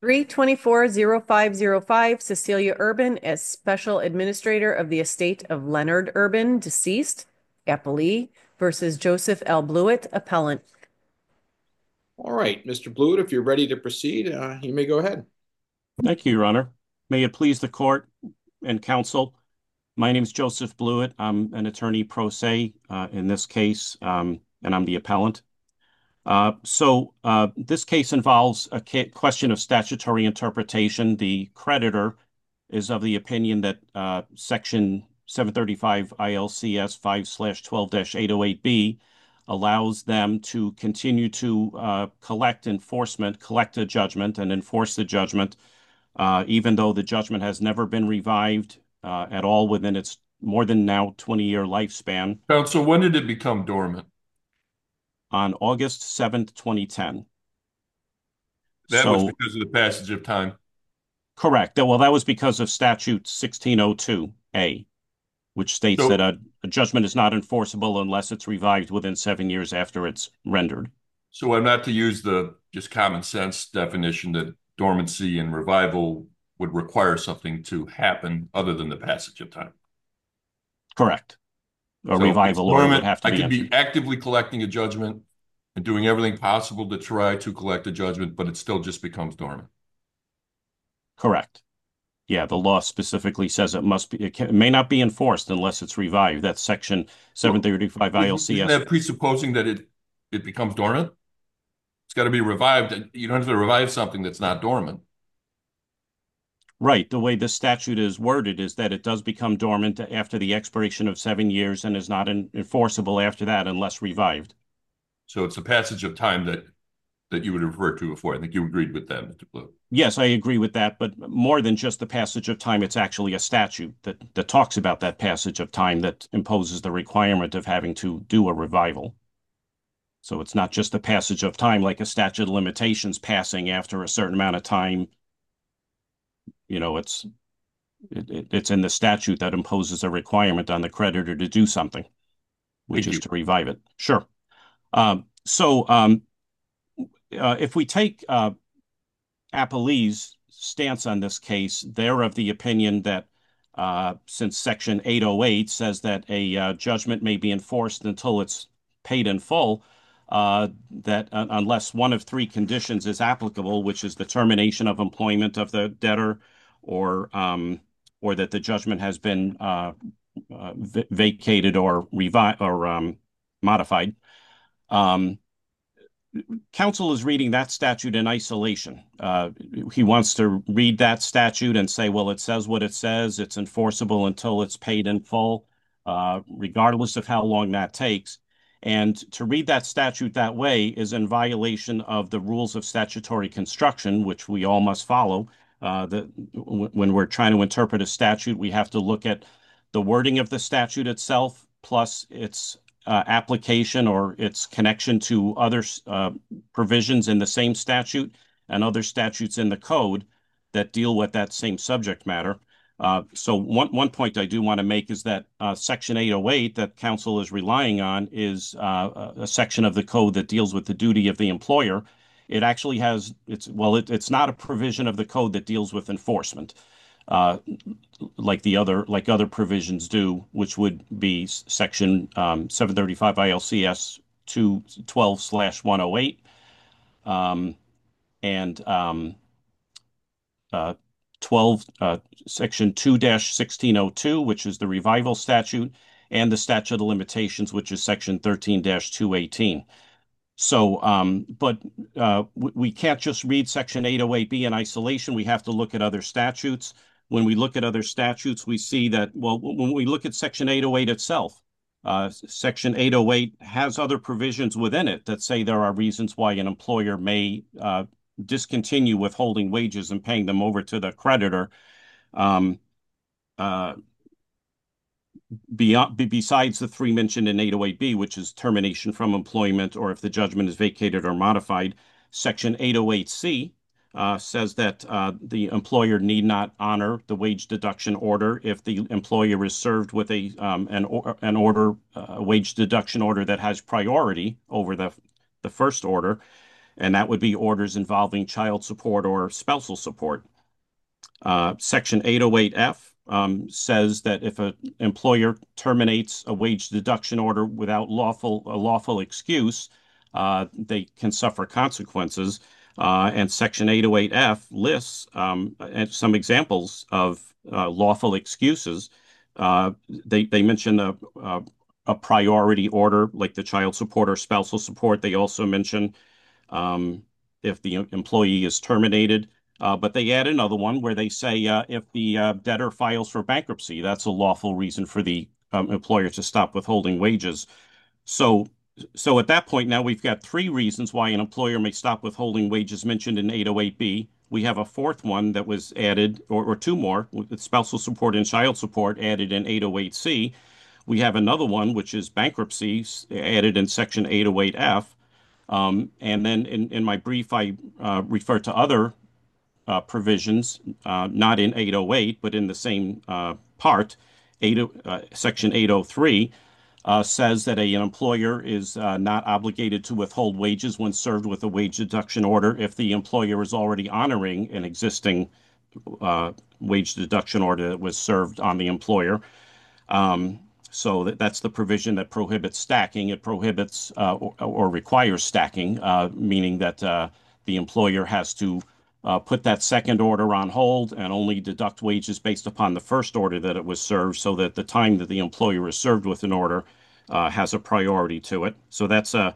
324-0505 Cecilia Urban as Special Administrator of the Estate of Leonard Urban, deceased, appellee, versus Joseph L. Blewett, appellant. All right, Mr. Blewett, if you're ready to proceed, you may go ahead. Thank you, Your Honor. May it please the court and counsel. My name is Joseph Blewett. I'm an attorney pro se in this case, and I'm the appellant. This case involves a question of statutory interpretation. The creditor is of the opinion that Section 735 ILCS 5/12-808B allows them to continue to collect a judgment and enforce the judgment, even though the judgment has never been revived at all within its more than now 20-year lifespan. Counsel, when did it become dormant? On August 7th, 2010. That was because of the passage of time. Correct. Well, that was because of Statute 1602A, which states that a judgment is not enforceable unless it's revived within 7 years after it's rendered. So I'm not to use the just common sense definition that dormancy and revival would require something to happen other than the passage of time. Correct. A revival order would have to be I could be actively collecting a judgment and doing everything possible to try to collect a judgment, but it still just becomes dormant. Correct. Yeah, the law specifically says it may not be enforced unless it's revived. That's Section 735 ILCS. Isn't that presupposing that it becomes dormant? It's got to be revived. You don't have to revive something that's not dormant. Right. The way this statute is worded is that it does become dormant after the expiration of 7 years and is not enforceable after that unless revived. So it's the passage of time that you would refer to before. I think you agreed with that, Mr. Blue. Yes, I agree with that, but more than just the passage of time, it's actually a statute that talks about that passage of time that imposes the requirement of having to do a revival. So it's not just the passage of time like a statute of limitations passing after a certain amount of time. You know, it's in the statute that imposes a requirement on the creditor to do something, which is to revive it. Sure. If we take Appellee's stance on this case, they're of the opinion that since Section 808 says that a judgment may be enforced until it's paid in full, that unless one of three conditions is applicable, which is the termination of employment of the debtor, or that the judgment has been vacated or modified. Counsel is reading that statute in isolation. He wants to read that statute and say, well, it says what it says. It's enforceable until it's paid in full, regardless of how long that takes. And to read that statute that way is in violation of the rules of statutory construction, which we all must follow. When we're trying to interpret a statute, we have to look at the wording of the statute itself, plus its application or its connection to other provisions in the same statute and other statutes in the code that deal with that same subject matter. So one point I do want to make is that Section 808 that counsel is relying on is a section of the code that deals with the duty of the employer. It actually has, it's not a provision of the code that deals with enforcement, like other provisions do, which would be Section 735 ILCS 212/108 and Section 2-1602, which is the revival statute, and the statute of limitations, which is Section 13-218. So, we can't just read Section 808B in isolation. We have to look at other statutes. When we look at other statutes, we see that, well, when we look at Section 808 itself, Section 808 has other provisions within it that say there are reasons why an employer may discontinue withholding wages and paying them over to the creditor. Besides the three mentioned in 808B, which is termination from employment or if the judgment is vacated or modified, Section 808C says that the employer need not honor the wage deduction order if the employer is served with a wage deduction order that has priority over the first order. and that would be orders involving child support or spousal support. Section 808F says that if an employer terminates a wage deduction order without a lawful excuse, they can suffer consequences. And Section 808F lists some examples of lawful excuses. They mention a priority order like the child support or spousal support. They also mention if the employee is terminated. But they add another one where they say if the debtor files for bankruptcy, that's a lawful reason for the employer to stop withholding wages. So at that point, now we've got three reasons why an employer may stop withholding wages mentioned in 808B. We have a fourth one that was added, or two more, with spousal support and child support added in 808C. We have another one, which is bankruptcy, added in Section 808F. And then in my brief, I refer to other provisions, not in 808, but in the same part. Section 803 says that an employer is not obligated to withhold wages when served with a wage deduction order if the employer is already honoring an existing wage deduction order that was served on the employer. So that's the provision that prohibits stacking. It prohibits or requires stacking, meaning that the employer has to put that second order on hold and only deduct wages based upon the first order that it was served, so that the time that the employer is served with an order has a priority to it. So that's a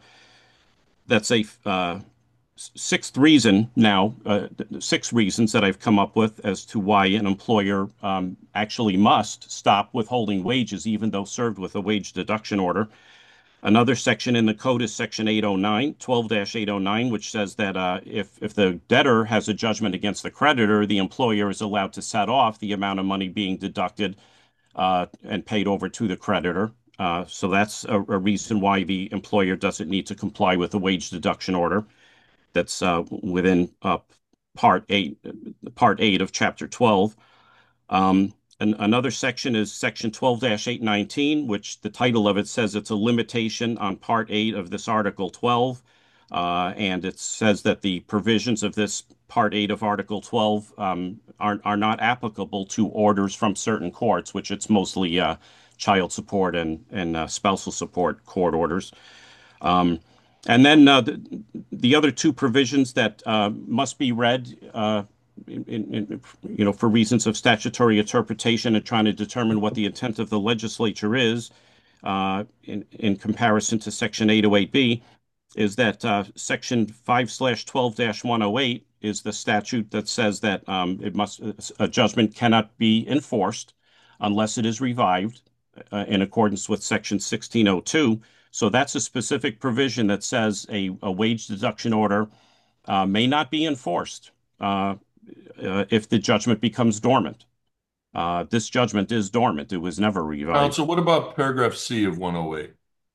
sixth reason now, 6 reasons that I've come up with as to why an employer actually must stop withholding wages, even though served with a wage deduction order. Another section in the code is Section 809, 12-809, which says that if the debtor has a judgment against the creditor, the employer is allowed to set off the amount of money being deducted and paid over to the creditor. So that's a reason why the employer doesn't need to comply with the wage deduction order. That's within Part 8 of Chapter 12. And another section is Section 12-819, which the title of it says it's a limitation on Part 8 of this Article 12. And it says that the provisions of this Part 8 of Article 12 are not applicable to orders from certain courts, which it's mostly child support and spousal support court orders. And then the other two provisions that must be read for reasons of statutory interpretation and trying to determine what the intent of the legislature is in comparison to Section 808B is that Section 5/12-108 is the statute that says that a judgment cannot be enforced unless it is revived in accordance with Section 1602. So that's a specific provision that says a wage deduction order may not be enforced if the judgment becomes dormant. This judgment is dormant. It was never revived. So what about paragraph C of 108?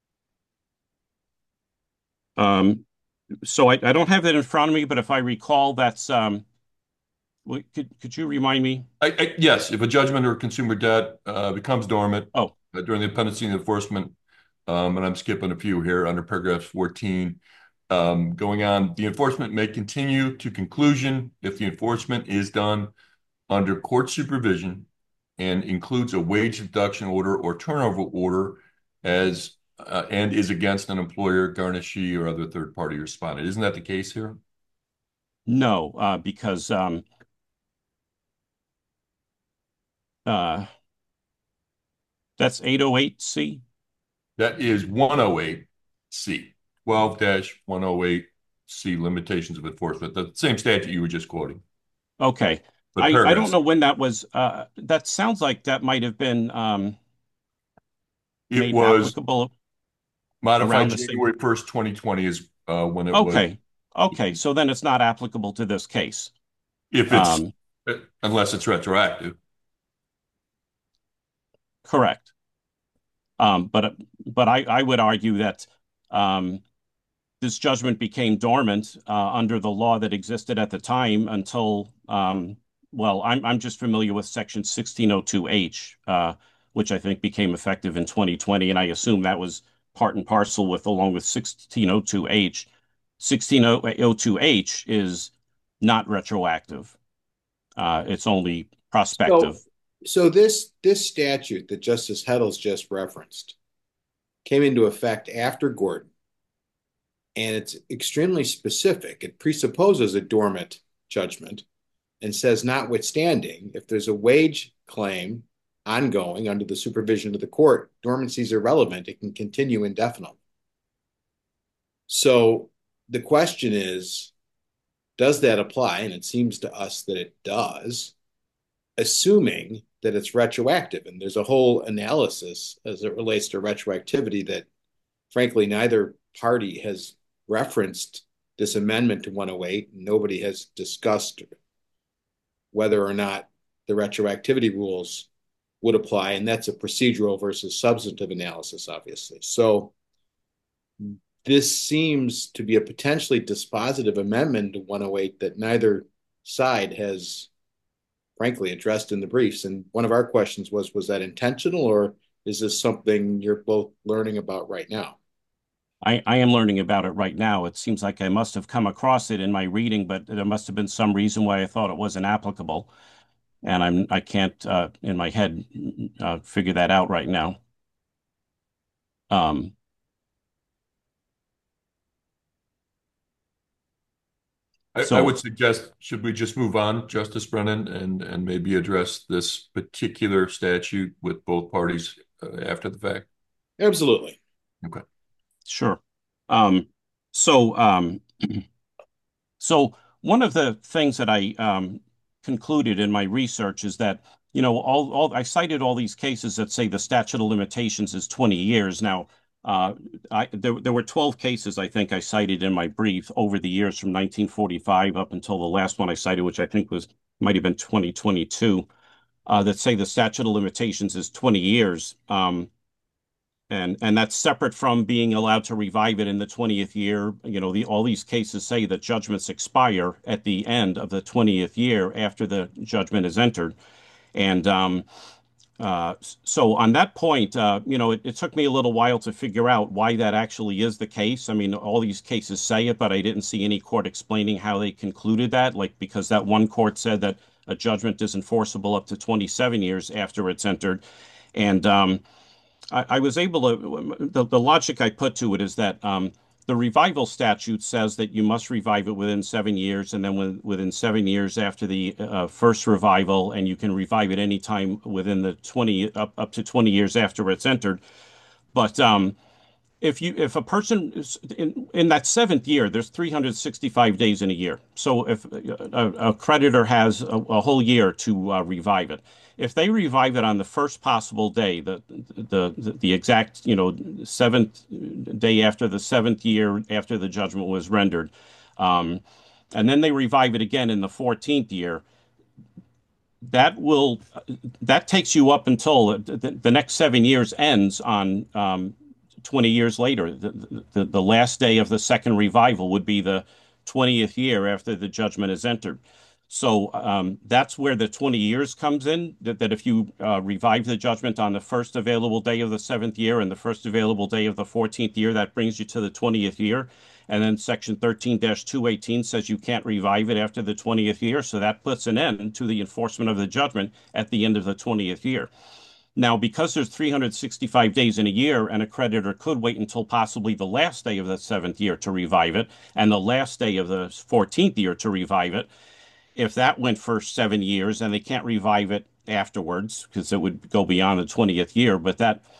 So I don't have that in front of me, but if I recall, that's could you remind me? Yes, if a judgment or consumer debt becomes dormant during the pendency and enforcement, and I'm skipping a few here under paragraph 14, going on, the enforcement may continue to conclusion if the enforcement is done under court supervision and includes a wage deduction order or turnover order and is against an employer, garnishee, or other third party respondent. Isn't that the case here? No, because that's 808C. That is 108C, 12-108C, limitations of enforcement. The same statute you were just quoting. Okay. I don't know when that was. That sounds like that might have been it was applicable modified January 1st, 2020 is when it was. Okay. So then it's not applicable to this case. If it's unless it's retroactive. Correct. But I would argue that this judgment became dormant under the law that existed at the time until I'm just familiar with Section 1602H, which I think became effective in 2020, and I assume that was part and parcel along with 1602H 1602H is not retroactive. It's only prospective. So this statute that Justice Heddles just referenced came into effect after Gordon, and it's extremely specific. It presupposes a dormant judgment and says, notwithstanding, if there's a wage claim ongoing under the supervision of the court, dormancy is irrelevant. It can continue indefinitely. So the question is, does that apply? And it seems to us that it does, assuming that it's retroactive. And there's a whole analysis as it relates to retroactivity that, frankly, neither party has referenced this amendment to 108. Nobody has discussed whether or not the retroactivity rules would apply. And that's a procedural versus substantive analysis, obviously. So this seems to be a potentially dispositive amendment to 108 that neither side has, frankly, addressed in the briefs. And one of our questions was that intentional, or is this something you're both learning about right now? I am learning about it right now. It seems like I must have come across it in my reading, but there must have been some reason why I thought it wasn't applicable. And I can't in my head figure that out right now. I would suggest, should we just move on, Justice Brennan, and maybe address this particular statute with both parties after the fact? Absolutely. Okay. Sure. So one of the things that I concluded in my research is that, I cited all these cases that say the statute of limitations is 20 years. Now, there were 12 cases I think I cited in my brief over the years from 1945 up until the last one I cited, which I think might have been 2022, that say the statute of limitations is 20 years. And that's separate from being allowed to revive it in the 20th year. All these cases say that judgments expire at the end of the 20th year after the judgment is entered. And so on that point, it took me a little while to figure out why that actually is the case. I mean, all these cases say it, but I didn't see any court explaining how they concluded that, because that one court said that a judgment is enforceable up to 27 years after it's entered. And I was able to, the logic I put to it is that the revival statute says that you must revive it within 7 years, and then within 7 years after the first revival, and you can revive it anytime within the 20 up to 20 years after it's entered. But if a person is in that 7th year, there's 365 days in a year. So if a creditor has a whole year to revive it, if they revive it on the first possible day, the exact 7th day after the 7th year after the judgment was rendered, and then they revive it again in the 14th year, that takes you up until the next 7 years ends on 20 years later. The last day of the second revival would be the 20th year after the judgment is entered. So that's where the 20 years comes in, that if you revive the judgment on the first available day of the 7th year and the first available day of the 14th year, that brings you to the 20th year. And then Section 13-218 says you can't revive it after the 20th year. So that puts an end to the enforcement of the judgment at the end of the 20th year. Now, because there's 365 days in a year, and a creditor could wait until possibly the last day of the 7th year to revive it, and the last day of the 14th year to revive it, if that went for 7 years and they can't revive it afterwards, because it would go beyond the 20th year, but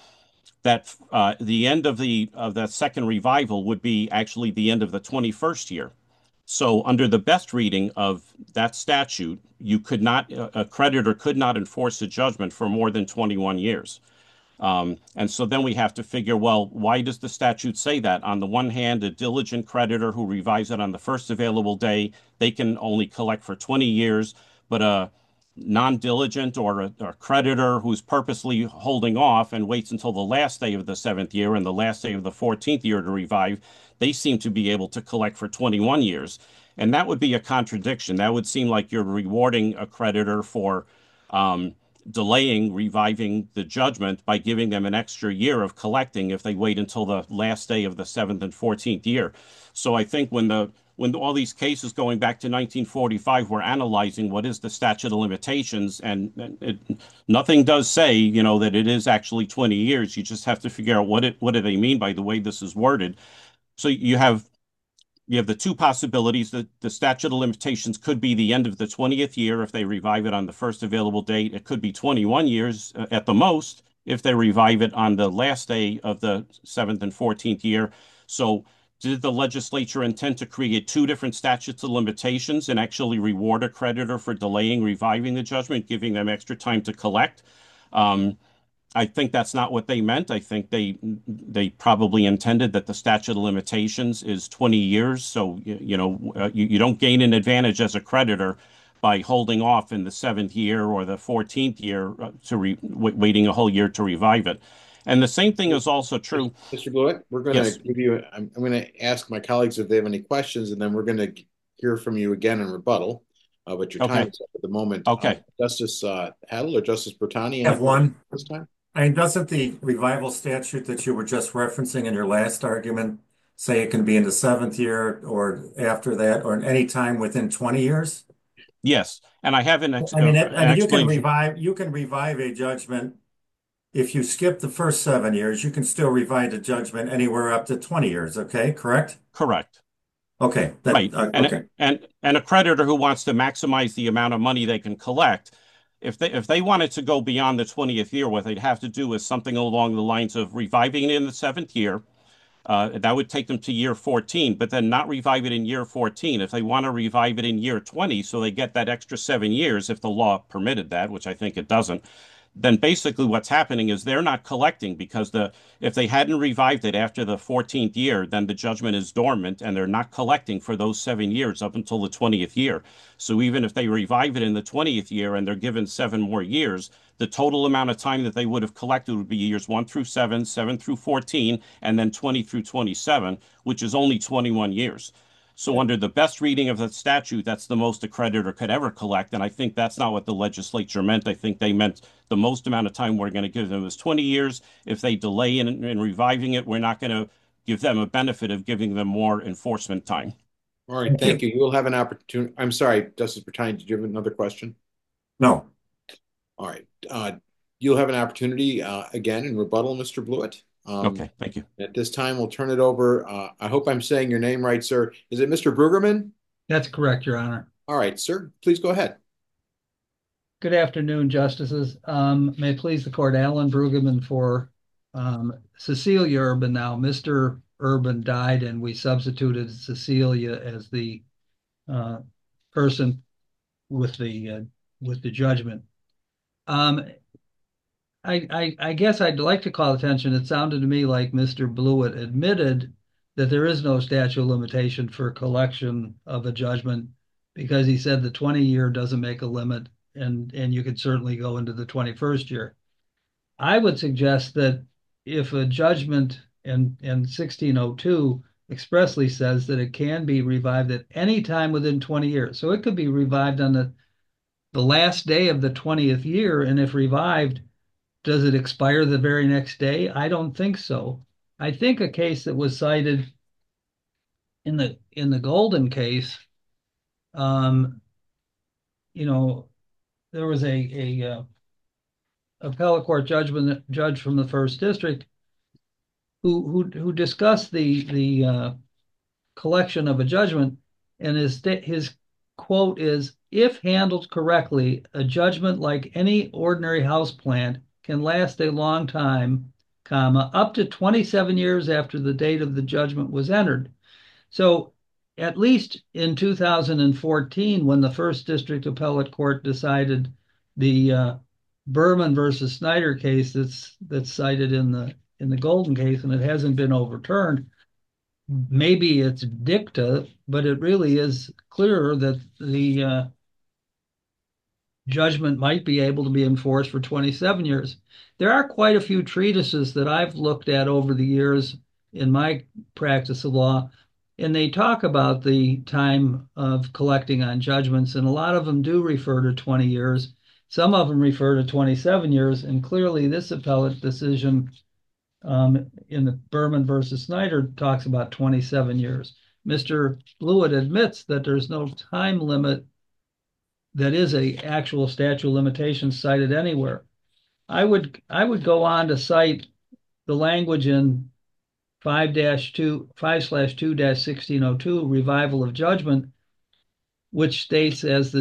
the end of that second revival would be actually the end of the 21st year. So under the best reading of that statute, a creditor could not enforce a judgment for more than 21 years. And so then we have to figure, well, why does the statute say that? On the one hand, a diligent creditor who revives it on the first available day, they can only collect for 20 years, but a non-diligent or a creditor who's purposely holding off and waits until the last day of the 7th year and the last day of the 14th year to revive, they seem to be able to collect for 21 years. And that would be a contradiction. That would seem like you're rewarding a creditor for delaying reviving the judgment by giving them an extra year of collecting if they wait until the last day of the 7th and 14th year. So I think when all these cases going back to 1945 were analyzing what is the statute of limitations, and nothing does say, that it is actually 20 years. You just have to figure out what do they mean by the way this is worded. So you have the two possibilities that the statute of limitations could be the end of the 20th year if they revive it on the first available date. It could be 21 years at the most if they revive it on the last day of the 7th and 14th year. So did the legislature intend to create two different statutes of limitations and actually reward a creditor for delaying reviving the judgment, giving them extra time to collect? I think that's not what they meant. I think they probably intended that the statute of limitations is 20 years. So, you don't gain an advantage as a creditor by holding off in the 7th year or the 14th year waiting a whole year to revive it. And the same thing is also true. Mr. Blewett, we're going Yes. to give you, I'm going to ask my colleagues if they have any questions, and then we're going to hear from you again in rebuttal. But your time is up at the moment. Okay. Justice Hattle or Justice Bertani? I have one this time. I mean, doesn't the revival statute that you were just referencing in your last argument say it can be in the 7th year or after that or any time within 20 years? Yes, and I have an I mean, you can revive a judgment. If you skip the first 7 years, you can still revive a judgment anywhere up to 20 years. Okay, correct? Correct. Okay. Right. Okay. And a creditor who wants to maximize the amount of money they can collect, if they wanted to go beyond the 20th year, what they'd have to do is something along the lines of reviving it in the 7th year. That would take them to year 14, but then not revive it in year 14. If they want to revive it in year 20, so they get that extra 7 years, if the law permitted that, which I think it doesn't, then basically what's happening is they're not collecting because if they hadn't revived it after the 14th year, then the judgment is dormant and they're not collecting for those 7 years up until the 20th year. So even if they revive it in the 20th year and they're given 7 more years, the total amount of time that they would have collected would be years 1 through 7, 7 through 14, and then 20 through 27, which is only 21 years. So under the best reading of the statute, that's the most a creditor could ever collect. And I think that's not what the legislature meant. I think they meant the most amount of time we're going to give them is 20 years. If they delay in reviving it, we're not going to give them a benefit of giving them more enforcement time. All right, thank you. You will have an opportunity. I'm sorry, Justice Bertani, did you have another question? No. All right. You'll have an opportunity again in rebuttal, Mr. Blewett. Okay, thank you. At this time, we'll turn it over. I hope I'm saying your name right, sir. Is it Mr. Brueggemann? That's correct, Your Honor. All right, sir. Please go ahead. Good afternoon, Justices. May it please the Court, Alan Brueggemann for Cecilia Urban now. Mr. Urban died, and we substituted Cecilia as the person with the judgment. I guess I'd like to call attention. It sounded to me like Mr. Blewett admitted that there is no statute of limitation for collection of a judgment because he said the 20-year doesn't make a limit, and you could certainly go into the 21st year. I would suggest that if a judgment in 1602 expressly says that it can be revived at any time within 20 years, so it could be revived on the last day of the 20th year, and if revived, does it expire the very next day? I don't think so. I think a case that was cited in the Golden case, there was a appellate court judge from the First District who discussed the collection of a judgment, and his quote is, "If handled correctly, a judgment like any ordinary house plant can last a long time, up to 27 years after the date of the judgment was entered." So at least in 2014, when the First District Appellate Court decided the Berman versus Snyder case that's cited in the Golden case, and it hasn't been overturned, maybe it's dicta, but it really is clearer that the judgment might be able to be enforced for 27 years. There are quite a few treatises that I've looked at over the years in my practice of law, and they talk about the time of collecting on judgments, and a lot of them do refer to 20 years. Some of them refer to 27 years, and clearly this appellate decision in the Berman versus Snyder talks about 27 years. Mr. Blewett admits that there's no time limit that is a actual statute of limitations cited anywhere. I would go on to cite the language in 5/2/1602 revival of judgment, which states as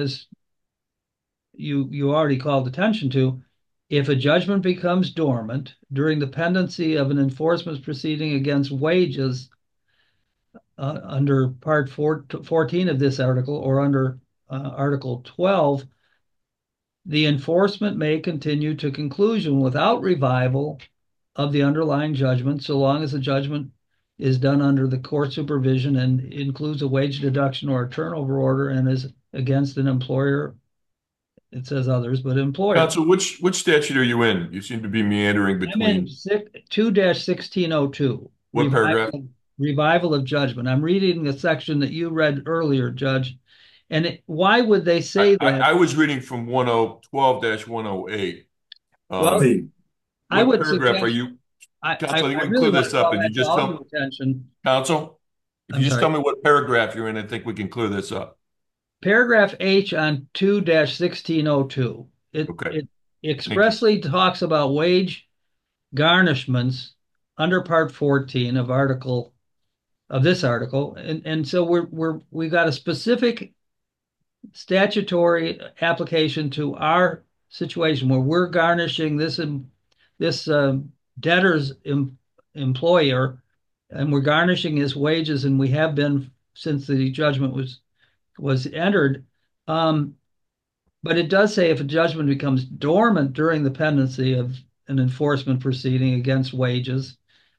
you already called attention to, if a judgment becomes dormant during the pendency of an enforcement proceeding against wages under Part 14 of this article or under Article 12, the enforcement may continue to conclusion without revival of the underlying judgment, so long as the judgment is done under the court supervision and includes a wage deduction or a turnover order and is against an employer. It says others, but employer. Counsel, which statute are you in? You seem to be meandering between. I'm in 2-1602. What paragraph? Revival of judgment. I'm reading the section that you read earlier, Judge. And why would they say that? I was reading from 12-108. Well, I what would paragraph suggest, are you? Counsel, you I can really clear this up. If you just tell attention. Counsel, if you just tell me what paragraph you're in, I think we can clear this up. Paragraph H on 2-1602. It expressly talks about wage garnishments under Part 14 of this article, and so we got a specific statutory application to our situation where we're garnishing this debtor's employer, and we're garnishing his wages, and we have been since the judgment was entered. But it does say if a judgment becomes dormant during the pendency of an enforcement proceeding against wages,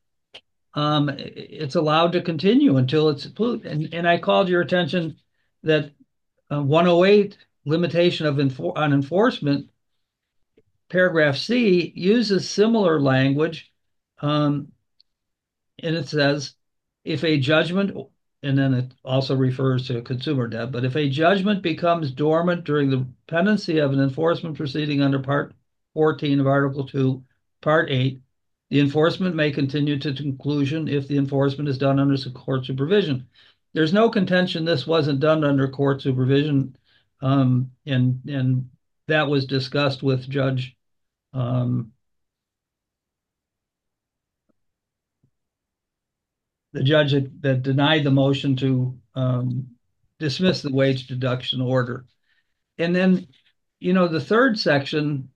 it's allowed to continue until it's approved. And I called your attention that 108 limitation on enforcement, paragraph C, uses similar language, and it says if a judgment, and then it also refers to consumer debt, but if a judgment becomes dormant during the pendency of an enforcement proceeding under Part 14 of Article 2, Part 8, the enforcement may continue to conclusion if the enforcement is done under court supervision. There's no contention this wasn't done under court supervision, and that was discussed with Judge the judge that denied the motion to dismiss the wage deduction order. And then, the third section,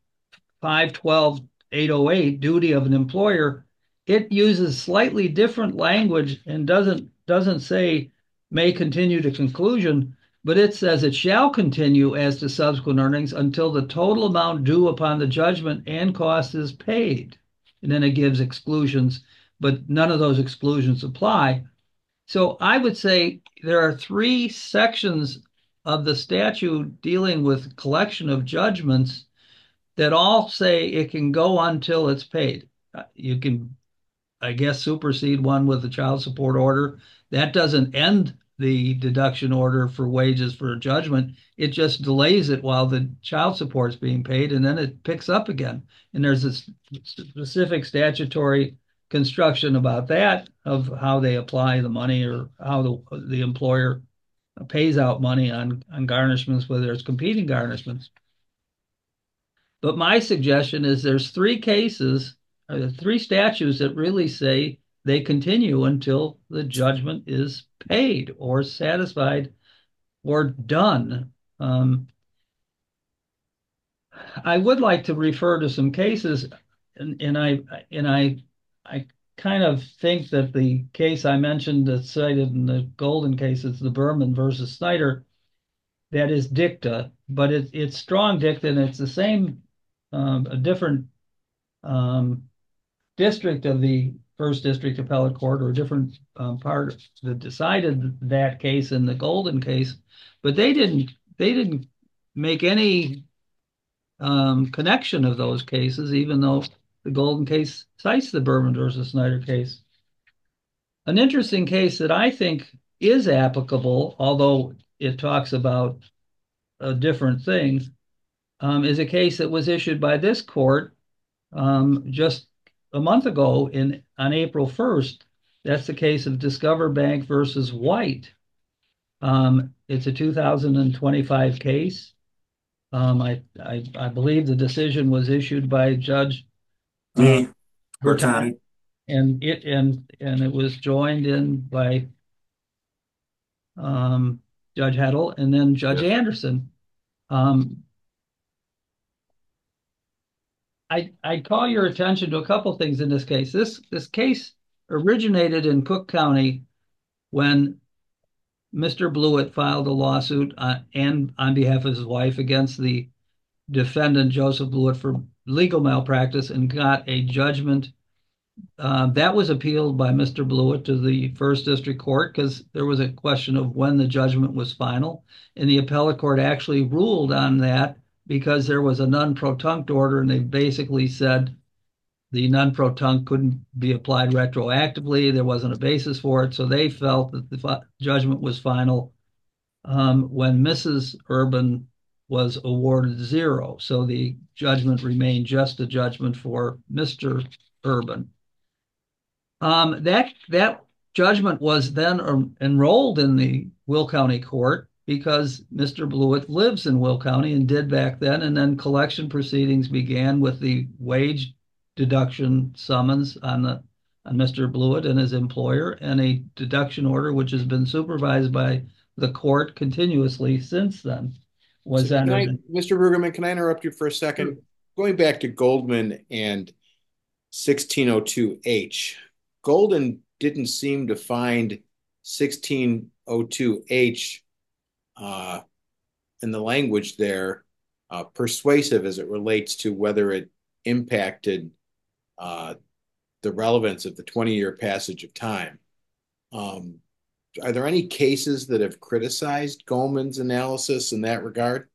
512-808, duty of an employer, it uses slightly different language and doesn't say may continue to conclusion, but it says it shall continue as to subsequent earnings until the total amount due upon the judgment and cost is paid. And then it gives exclusions, but none of those exclusions apply. So I would say there are three sections of the statute dealing with collection of judgments that all say it can go until it's paid. You can, I guess, supersede one with the child support order. That doesn't end the deduction order for wages for a judgment. It just delays it while the child support is being paid, and then it picks up again. And there's a specific statutory construction about that, of how they apply the money or how the employer pays out money on garnishments, whether it's competing garnishments. But my suggestion is there's three statutes that really say they continue until the judgment is paid or satisfied or done. I would like to refer to some cases, and I kind of think that the case I mentioned that's cited in the Golden case is the Berman versus Snyder. That is dicta, but it's strong dicta, and it's the same, a different district of the First District Appellate Court, or a different part that decided that case in the Golden case, but they didn't make any connection of those cases, even though the Golden case cites the Berman versus Snyder case. An interesting case that I think is applicable, although it talks about a different thing, is a case that was issued by this court just a month ago on April 1st. That's the case of Discover Bank versus White. It's a 2025 case. I believe the decision was issued by Judge Bertani, and it was joined in by Judge Heddle and then Judge Anderson. I call your attention to a couple things in this case. This case originated in Cook County when Mr. Blewett filed a lawsuit and on behalf of his wife against the defendant Joseph Blewett for legal malpractice and got a judgment. That was appealed by Mr. Blewett to the First District Court because there was a question of when the judgment was final. And the appellate court actually ruled on that because there was a non-protunct order, and they basically said the non-protunct couldn't be applied retroactively. There wasn't a basis for it. So they felt that the judgment was final when Mrs. Urban was awarded 0. So the judgment remained just a judgment for Mr. Urban. That judgment was then enrolled in the Will County Court because Mr. Blewett lives in Will County and did back then, and then collection proceedings began with the wage deduction summons on Mr. Blewett and his employer, and a deduction order which has been supervised by the court continuously since then was entered. Mr. Brueggemann, can I interrupt you for a second? Sure. Going back to Goldman and 1602H, Golden didn't seem to find 1602H in the language there persuasive as it relates to whether it impacted the relevance of the 20-year passage of time. Are there any cases that have criticized Goldman's analysis in that regard?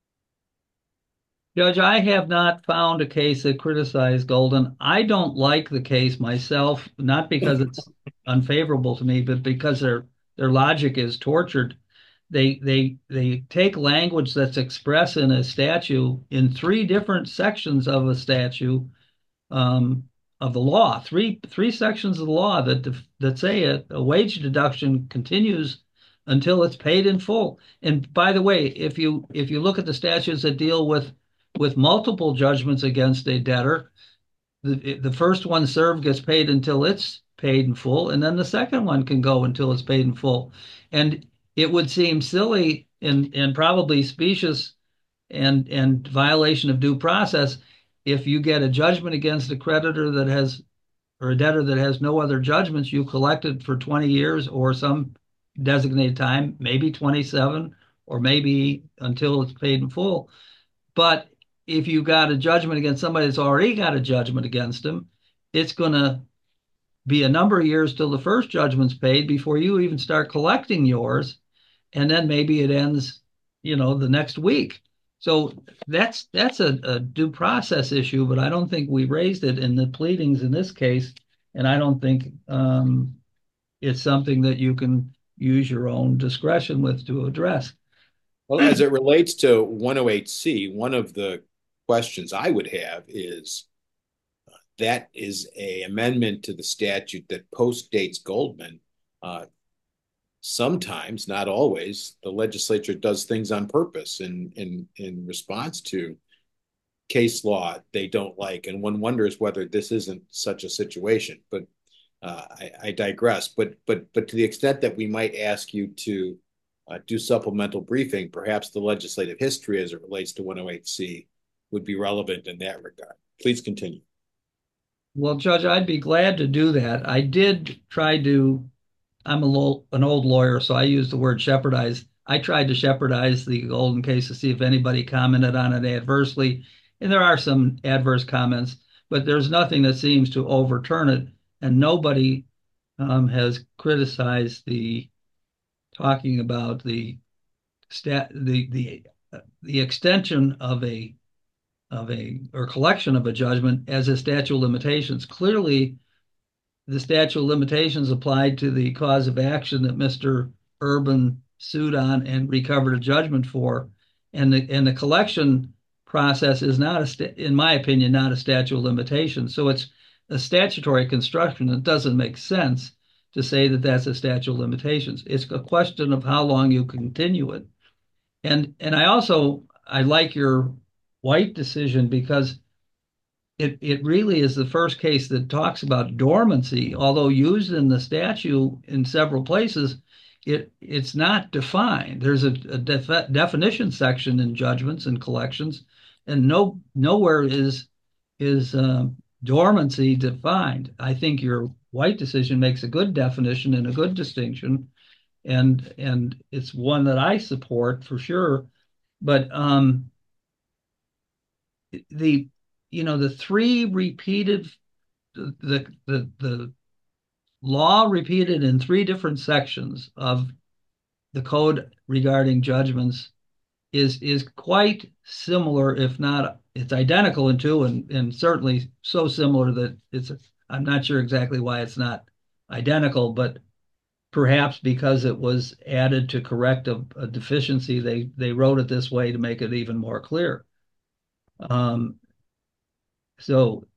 Judge, I have not found a case that criticized Golden. I don't like the case myself, not because it's unfavorable to me, but because their logic is tortured. They take language that's expressed in a statute in 3 different sections of a statute of the law, three sections of the law that say a wage deduction continues until it's paid in full. And by the way, if you look at the statutes that deal with multiple judgments against a debtor, the first one served gets paid until it's paid in full, and then the second one can go until it's paid in full. And it would seem silly and probably specious and violation of due process if you get a judgment against a creditor that has, or a debtor that has no other judgments, you collected for 20 years or some designated time, maybe 27, or maybe until it's paid in full. But if you got a judgment against somebody that's already got a judgment against them, it's going to be a number of years till the first judgment's paid before you even start collecting yours. And then maybe it ends, the next week. So that's a due process issue, but I don't think we raised it in the pleadings in this case. And I don't think it's something that you can use your own discretion with to address. Well, as it relates to 108C, one of the questions I would have is that is an amendment to the statute that postdates Goldman. Sometimes, not always, the legislature does things on purpose in response to case law they don't like, and one wonders whether this isn't such a situation. But I digress. But to the extent that we might ask you to do supplemental briefing, perhaps the legislative history as it relates to 108C would be relevant in that regard. Please continue. Well, Judge, I'd be glad to do that. I did try to. I'm an old lawyer, so I use the word shepherdize. I tried to shepherdize the Golden case to see if anybody commented on it adversely, and there are some adverse comments, but there's nothing that seems to overturn it, and nobody has criticized talking about the extension of or collection of a judgment as a statute of limitations. Clearly, the statute of limitations applied to the cause of action that Mr. Urban sued on and recovered a judgment for, and the collection process is not in my opinion, not a statute of limitations. So it's a statutory construction. It doesn't make sense to say that that's a statute of limitations. It's a question of how long you continue it. And I like your White decision because it really is the first case that talks about dormancy, although used in the statute in several places, it's not defined. There's a definition section in judgments and collections, and nowhere is dormancy defined. I think your White decision makes a good definition and a good distinction, and it's one that I support for sure. But the the three repeated the law repeated in three different sections of the code regarding judgments is quite similar, if not it's identical in two, and certainly so similar that I'm not sure exactly why it's not identical, but perhaps because it was added to correct a deficiency, they wrote it this way to make it even more clear. So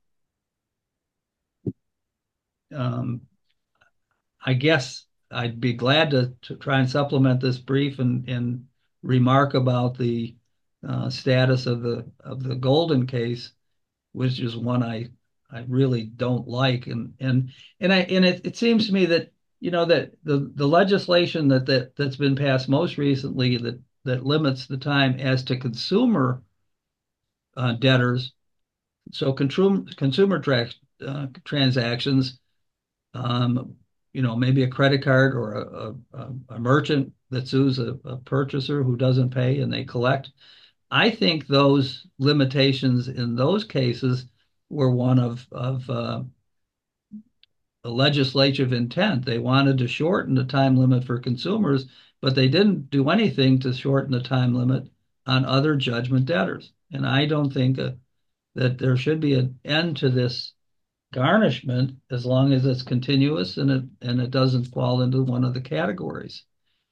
I guess I'd be glad to try and supplement this brief and remark about the status of the Golden case, which is one I really don't like, and it seems to me that that the legislation that's been passed most recently that limits the time as to consumer debtors, so consumer transactions, maybe a credit card or a merchant that sues a purchaser who doesn't pay and they collect. I think those limitations in those cases were one of a legislative intent. They wanted to shorten the time limit for consumers, but they didn't do anything to shorten the time limit on other judgment debtors. And I don't think that there should be an end to this garnishment as long as it's continuous and it doesn't fall into one of the categories.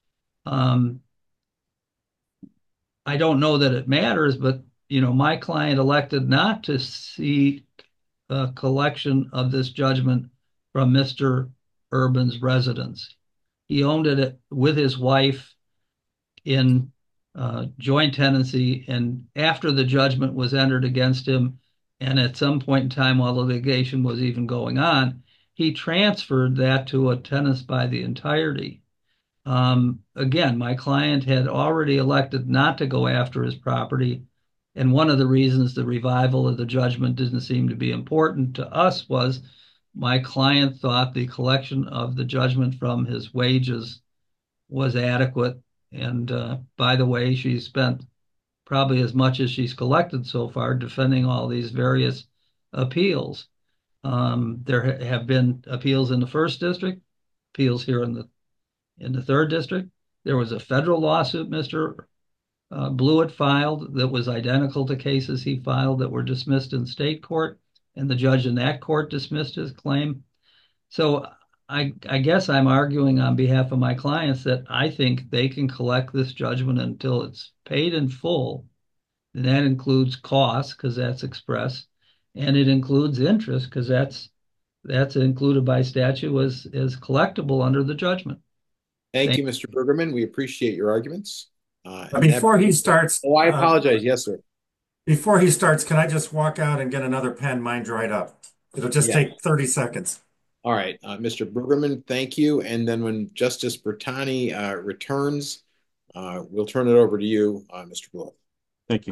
I don't know that it matters, but my client elected not to seek a collection of this judgment from Mr. Urban's residence. He owned it with his wife in joint tenancy, and after the judgment was entered against him, and at some point in time while the litigation was even going on, he transferred that to a tenant by the entirety. Again, my client had already elected not to go after his property, and one of the reasons the revival of the judgment didn't seem to be important to us was my client thought the collection of the judgment from his wages was adequate. And by the way, she spent probably as much as she's collected so far defending all these various appeals. There have been appeals in the first district, appeals here in the third district. There was a federal lawsuit Mr. Blewett filed that was identical to cases he filed that were dismissed in state court, and the judge in that court dismissed his claim. So I guess I'm arguing on behalf of my clients that I think they can collect this judgment until it's paid in full. And that includes costs because that's express, and it includes interest because that's included by statute as collectible under the judgment. Thank you, Mr. Brueggemann. We appreciate your arguments. Before he starts, I apologize. Yes, sir. Before he starts, can I just walk out and get another pen? Mine dried up. It'll just take 30 seconds. All right, Mr. Brueggemann, thank you. And then when Justice Bertani returns, we'll turn it over to you, Mr. Blewett. Thank you.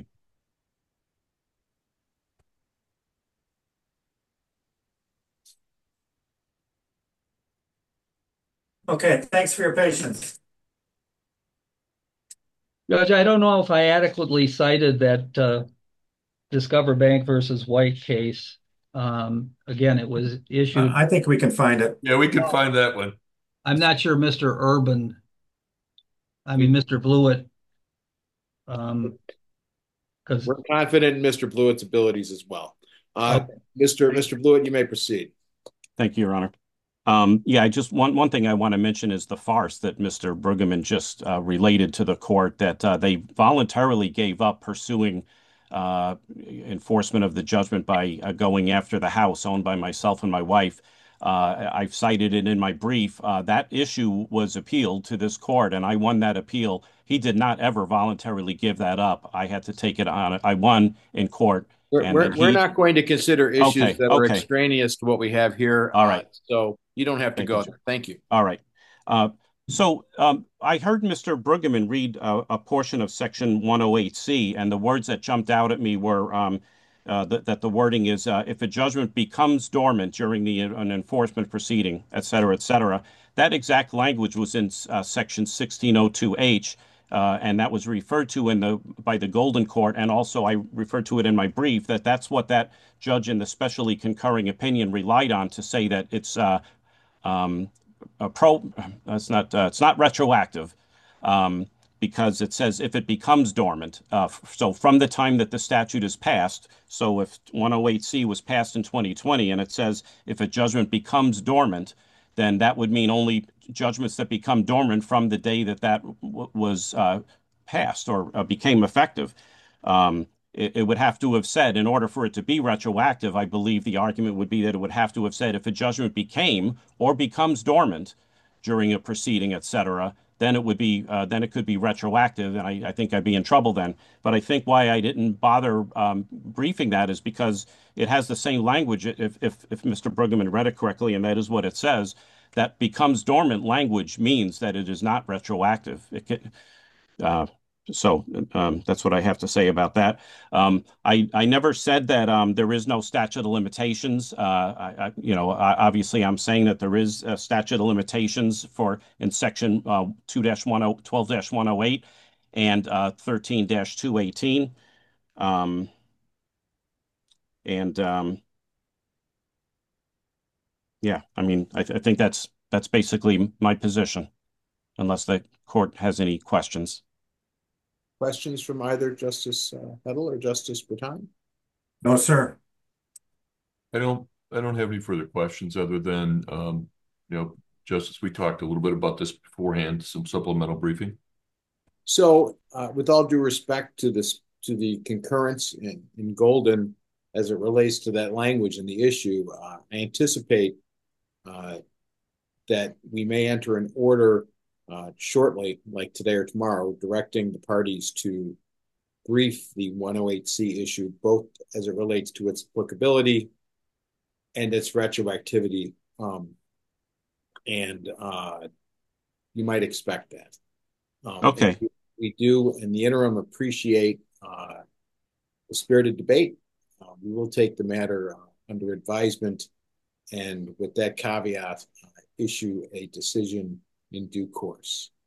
Okay, thanks for your patience. Judge, I don't know if I adequately cited that Discover Bank versus White case. Again, it was issued. I think we can find it. Yeah, we can find that one. I'm not sure Mr. Blewett. Because we're confident in Mr. Blewett's abilities as well. Okay. Mr. Blewett, you may proceed. Thank you, Your Honor. Yeah, just one thing I want to mention is the farce that Mr. Brueggemann just related to the court, that they voluntarily gave up pursuing enforcement of the judgment by going after the house owned by myself and my wife. I've cited it in my brief. That issue was appealed to this court, and I won that appeal. He did not ever voluntarily give that up. I had to take it on. I won in court. We're not going to consider issues that are extraneous to what we have here. All right. So you don't have to go there. Thank you. All right. So I heard Mr. Brueggemann read a portion of Section 108C, and the words that jumped out at me were that the wording is if a judgment becomes dormant during an enforcement proceeding, et cetera, that exact language was in Section 1602H, and that was referred to by the Golden Court, and also I referred to it in my brief, that's what that judge in the specially concurring opinion relied on to say that it's it's not retroactive, because it says if it becomes dormant. So from the time that the statute is passed, so if 108C was passed in 2020 and it says if a judgment becomes dormant, then that would mean only judgments that become dormant from the day that was passed or became effective. It would have to have said, in order for it to be retroactive, I believe the argument would be that it would have to have said if a judgment became or becomes dormant during a proceeding, et cetera, then it could be retroactive, and I think I'd be in trouble then. But I think why I didn't bother briefing that is because it has the same language, if Mr. Brueggemann read it correctly, and that is what it says, that becomes dormant language means that it is not retroactive. So that's what I have to say about that. I never said that there is no statute of limitations. Obviously, I'm saying that there is a statute of limitations in Section 12-108 and 13-218. Yeah, I mean, I think that's basically my position, unless the court has any questions. Questions from either Justice Hedl or Justice Bouton? No, sir. I don't have any further questions other than, Justice, we talked a little bit about this beforehand, some supplemental briefing. So with all due respect to the concurrence in Golden as it relates to that language and the issue, I anticipate that we may enter an order shortly, like today or tomorrow, directing the parties to brief the 108C issue, both as it relates to its applicability and its retroactivity. And you might expect that. Okay. We do, in the interim, appreciate the spirited debate. We will take the matter under advisement, and with that caveat, issue a decision in due course.